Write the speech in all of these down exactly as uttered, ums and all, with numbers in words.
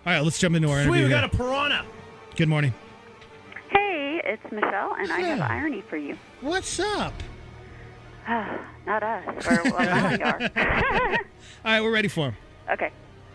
All right, let's jump into our Sweet, interview. we got here. a piranha. Good morning. Hey, it's Michelle, and I have Yeah. irony for you. What's up? Not us, or well, now we are. All right, we're ready for him. Okay.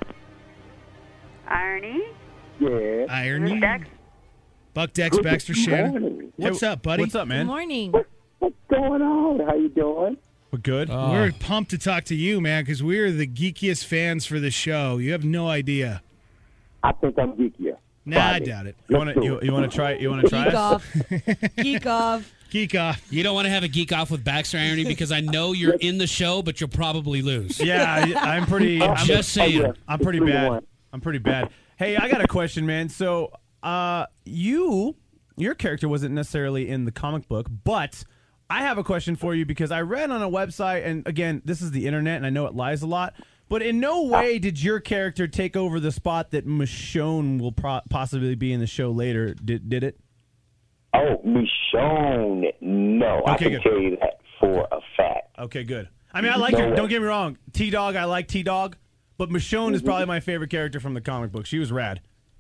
Irony? Yeah. This Irony. is Dex. Buck, Dex, Baxter, Shannon. Morning. What's up, buddy? What's up, man? Good morning. What's going on? How you doing? We're good. We're pumped to talk to you, man, because we're the geekiest fans for the show. You have no idea. I think I'm geekier. Nah, I Friday. doubt it. you want to you, you want to try you want to try Geek us? off. Geek off. Geek off. You don't want to have a geek off with Baxter Irony because I know you're in the show, but you'll probably lose. Yeah, I, I'm pretty. I'm, Just saying. Oh, yeah. I'm pretty Three to bad. one. I'm pretty bad. Hey, I got a question, man. So, uh, you, your character wasn't necessarily in the comic book, but I have a question for you because I read on a website, and again, this is the internet, and I know it lies a lot, but in no way did your character take over the spot that Michonne will pro- possibly be in the show later. Did did it? Oh, Michonne. No, I Okay, can good. tell you that for a fact. Okay, good. I mean, I like No her. way. Don't get me wrong. T Dog, I like T Dog, but Michonne is probably my favorite character from the comic book. She was rad.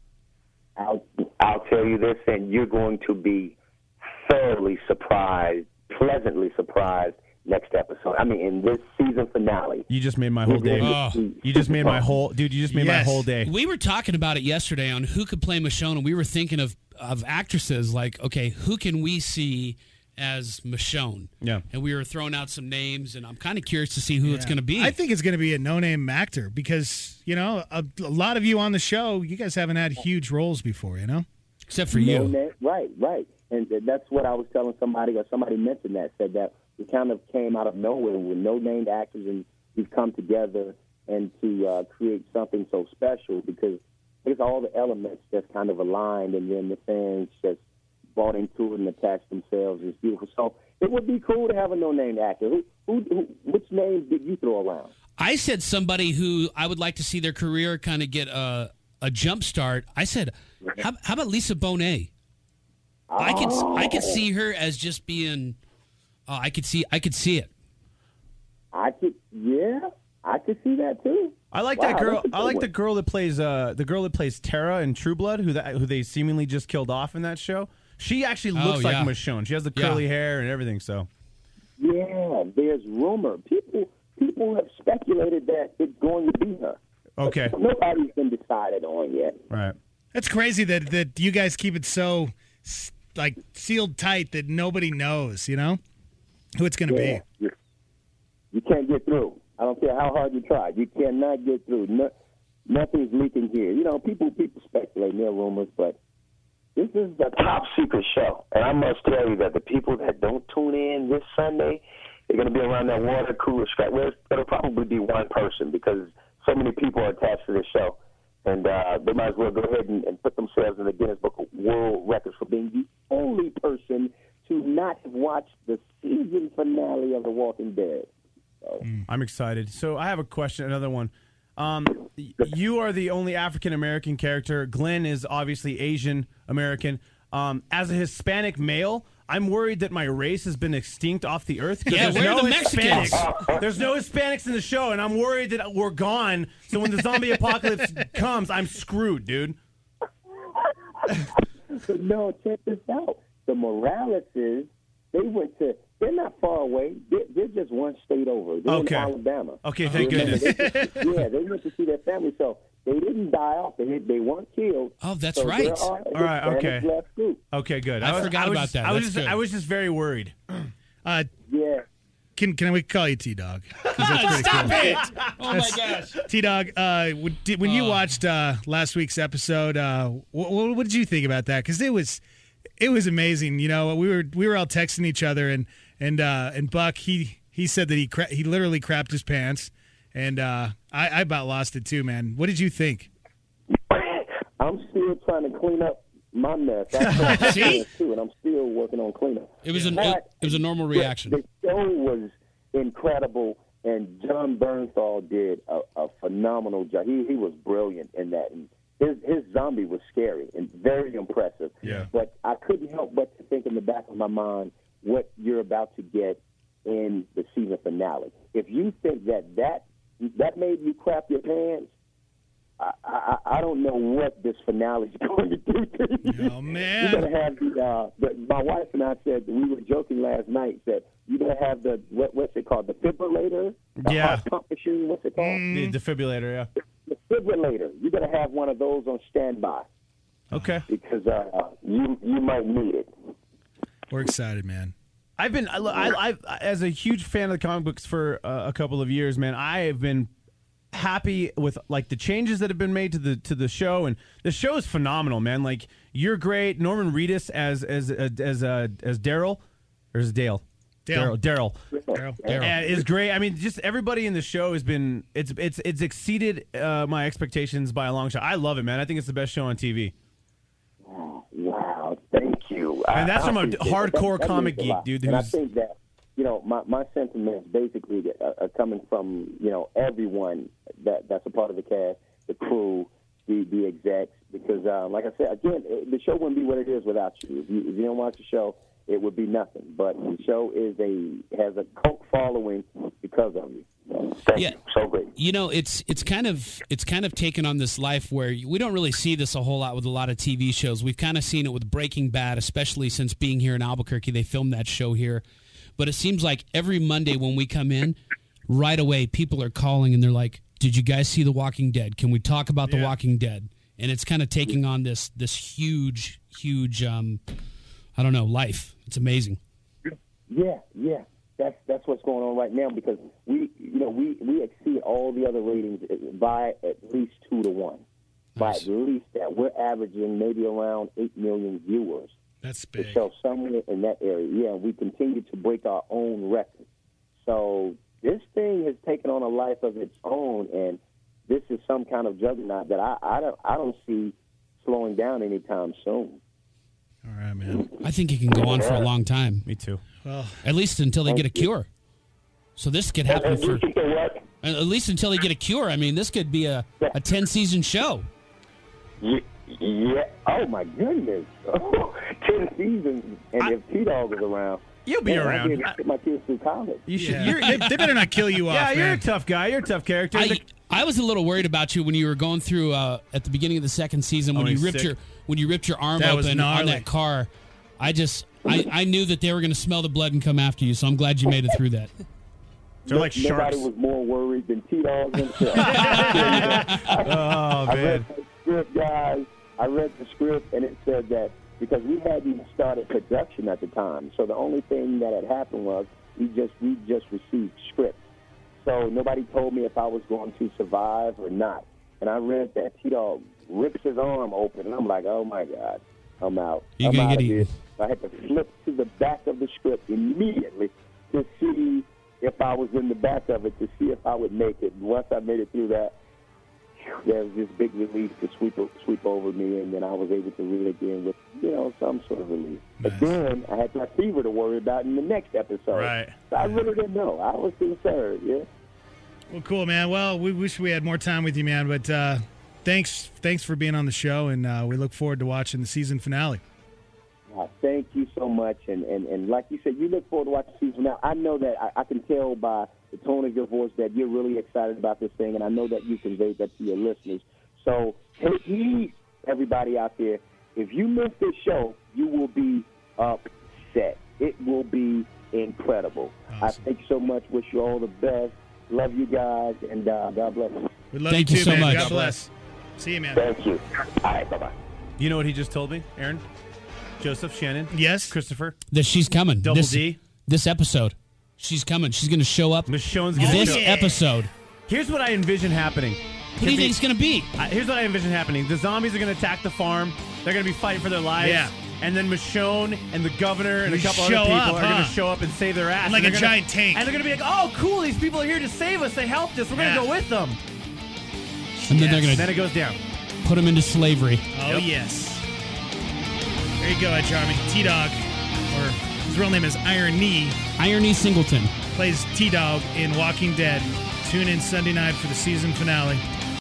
I'll, I'll tell you this, and you're going to be thoroughly surprised, pleasantly surprised next episode. I mean, in this season finale. You just made my whole day. Oh. You just made my whole dude. You just made Yes. my whole day. We were talking about it yesterday on who could play Michonne, and we were thinking of, of actresses like, okay, who can we see as Michonne? Yeah. And we were throwing out some names, and I'm kind of curious to see who it's going to be. I think it's going to be a no-name actor because, you know, a, a lot of you on the show, you guys haven't had huge roles before, you know? Except for No you. name- right, right. And that's what I was telling somebody, or somebody mentioned that, said that we kind of came out of nowhere with no named actors, and we've come together and to uh, create something so special because it's all the elements just kind of aligned, and then the fans just bought into it and attached themselves. It's beautiful. So it would be cool to have a no-named actor. Who, who, who, which names did you throw around? I said somebody who I would like to see their career kind of get a, a jump start. I said, how, how about Lisa Bonet? I could I could see her as just being. Uh, I could see I could see it. I could, yeah, I could see that too. I like Wow, that girl. that's a good I like one. the girl that plays uh the girl that plays Tara in True Blood, who that who they seemingly just killed off in that show. She actually Oh, looks like yeah. Michonne. She has the Yeah. curly hair and everything. So Yeah, there's rumor. People people have speculated that it's going to be her. okay, But nobody's been decided on yet. right. It's crazy that, that you guys keep it so, s- like, sealed tight that nobody knows, you know, who it's going to Yeah, you, you can't get through. I don't care how hard you try. You cannot get through. No, nothing's leaking here. You know, people people speculate, and there are rumors, but this is a top secret show. And I must tell you that the people that don't tune in this Sunday, they're going to be around that water cooler scratch. Well, it'll probably be one person because so many people are attached to this show. And uh, they might as well go ahead and, and put themselves in the Guinness Book of World Records for being the only person to not have watched the season finale of The Walking Dead. So, I'm excited. So I have a question, another one. Um, y- you are the only African American character. Glenn is obviously Asian American. Um, as a Hispanic male, I'm worried that my race has been extinct off the earth. 'cause Yeah, there's where are no the Mexicans? Hispanics. There's no Hispanics in the show, and I'm worried that we're gone. So when the zombie apocalypse comes, I'm screwed, dude. but no, check this out. The Moraleses, they went to, they're not far away. They're, they're just one state over. They're Okay. in Alabama. Okay, thank Remember, goodness. they- yeah, they went to see their family. So they didn't die off. They, they weren't killed. Oh, that's so right. There are All right, Hispanic okay. left too. Okay, good. I was, forgot was about just- that. I was That's just, good. I was just very worried. Uh, Yeah. can can we call you T Dog? Stop it! Oh my gosh! T Dog, uh, would- did- when you Oh. watched uh, last week's episode, uh, what, what did you think about that? Because it was it was amazing. You know, we were we were all texting each other, and and uh, and Buck he he said that he cra- he literally crapped his pants, and uh, I, I about lost it too, man. What did you think? I'm still trying to clean up my mess. I tried See? too, and I'm still working on cleanup. It was a But it, it was a normal the- reaction. The show was incredible, and John Bernthal did a, a phenomenal job. He he was brilliant in that. And his his zombie was scary and very impressive. Yeah. But I couldn't help but to think in the back of my mind what you're about to get in the season finale. If you think that that that made you crap your pants, I, I, I don't know what this finale is going to do to you. Oh, man. You better have the, uh, the, my wife and I said, we were joking last night, that you better have the, what, what's it called, the defibrillator? The Yeah. heart pump machine, what's it called? The defibrillator, yeah. The defibrillator. You better have one of those on standby Okay. because uh, you you might need it. We're excited, man. I've been, I, I, I, as a huge fan of the comic books for uh, a couple of years, man, I have been happy with like the changes that have been made to the to the show, and the show is phenomenal, man. Like you're great, Norman Reedus as as as as, uh, as Daryl, or is it Dale? Dale. Daryl. Daryl. Uh, is great. I mean, just everybody in the show has been it's it's it's exceeded uh, my expectations by a long shot. I love it, man. I think it's the best show on T V. Wow, thank you. And that's I, from I a appreciate it. hardcore That- that comic means a geek, lot. dude, And I who's- think that, you know, my, my sentiments basically that are, are coming from, you know, everyone that, that's a part of the cast, the crew, the, the execs, because, uh, like I said, again, it- the show wouldn't be what it is without you. If you, if you don't watch the show, it would be nothing. But the show is a has a cult following because of you. Thank Yeah. you. So great. You know, it's it's kind of it's kind of taken on this life where we don't really see this a whole lot with a lot of T V shows. We've kind of seen it with Breaking Bad, especially since being here in Albuquerque. They filmed that show here, but it seems like every Monday when we come in, right away people are calling and they're like, "Did you guys see The Walking Dead? Can we talk about The Yeah. Walking Dead?" And it's kind of taking on this this huge, huge, um, I don't know, life. It's amazing. Yeah, yeah. That's that's what's going on right now because we, you know, we, we exceed all the other ratings by at least two to one. Nice. By at least that, we're averaging maybe around eight million viewers. That's The big. show somewhere in that area. Yeah, and we continue to break our own record. So this thing has taken on a life of its own, and this is some kind of juggernaut that I, I don't I don't see slowing down anytime soon. All right, man. I think it can go on for a long time, Me too. Well, at least until they get a cure. So this could happen for You know what? at least until they get a cure. I mean, this could be a, a ten season show. Yeah, yeah. Oh my goodness. Ten seasons, and I- if T Dog is around, You'll be man, I'll around. be able to get my kids through college. You should. yeah. You're, they, they better not kill you off, yeah, you're man. a tough guy. You're a tough character. I, The- I was a little worried about you when you were going through uh, at the beginning of the second season when Oh, you he's ripped sick. your when you ripped your arm That was open on gnarly. that car. I just I, I knew that they were going to smell the blood and come after you. So I'm glad you made it through that. They're like Nobody sharks. was more worried than T Dog himself. Oh I man. read the script, guys. I read the script, and it said that because we hadn't started production at the time, so the only thing that had happened was we just we just received script. So nobody told me if I was going to survive or not. And I read that T Dog rips his arm open, and I'm like, oh my God, I'm out. You're I'm gonna out get of here. eaten. I had to flip to the back of the script immediately to see if I was in the back of it, to see if I would make it. And once I made it through that, there was this big relief to sweep sweep over me, and then I was able to read again with, you know, some sort of relief. But Nice. then I had that fever to worry about in the next episode. Right. So I really didn't know. I was concerned, yeah. Well, cool, man. Well, we wish we had more time with you, man. But uh, thanks, thanks for being on the show, and uh, we look forward to watching the season finale. Uh, thank you so much. And, and, and like you said, you look forward to watching the season. Now, I know that I, I can tell by the tone of your voice that you're really excited about this thing, and I know that you conveyed that to your listeners. So take heed, everybody out there. If you miss this show, you will be upset. It will be incredible. I Awesome. thank you so much. Wish you all the best. Love you guys, and uh, God bless you. We love Thank you you too, so man. much. God bless. See you, man. Thank you. All right, bye-bye. You know what he just told me, Aaron? Joseph, Shannon, Yes. Christopher, That she's coming. Double this, D. This episode, she's coming. She's going to show up Michonne's gonna this show. episode. Here's what I envision happening. What do you think it's going to be? Uh, here's what I envision happening. The zombies are going to attack the farm. They're going to be fighting for their lives. Yeah. And then Michonne and the governor and We a couple show other people up, are going huh? to show up and save their ass. Like And a they're gonna- giant tank. And they're going to be like, oh, cool, these people are here to save us. They helped us. We're going Yeah. to go with them. And then they're Yes. going Then to it goes down. put them into slavery. Oh, yes. There you go, Ed Charming. T-Dog, or his real name is Iron Knee, Irony Singleton. plays T-Dog in Walking Dead. Tune in Sunday night for the season finale.